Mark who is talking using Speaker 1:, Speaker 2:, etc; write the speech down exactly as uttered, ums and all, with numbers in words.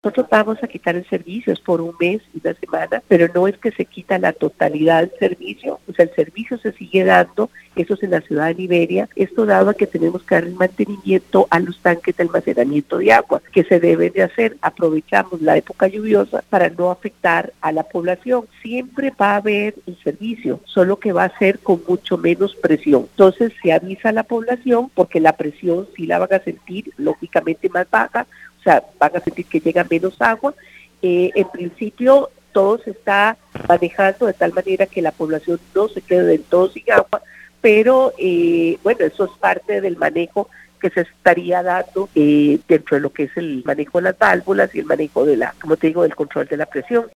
Speaker 1: Nosotros vamos a quitar el servicio, es por un mes, una semana, pero no es que se quita la totalidad del servicio, o sea, el servicio se sigue dando, eso es en la ciudad de Liberia, esto dado a que tenemos que dar el mantenimiento a los tanques de almacenamiento de agua, que se debe de hacer, aprovechamos la época lluviosa para no afectar a la población, siempre va a haber el servicio, solo que va a ser con mucho menos presión, entonces se avisa a la población porque la presión sí la van a sentir lógicamente más baja, o sea, van a sentir que llega menos agua. Eh, en principio, todo se está manejando de tal manera que la población no se quede del todo sin agua, pero eh, bueno, eso es parte del manejo que se estaría dando eh, dentro de lo que es el manejo de las válvulas y el manejo de la, como te digo, del control de la presión.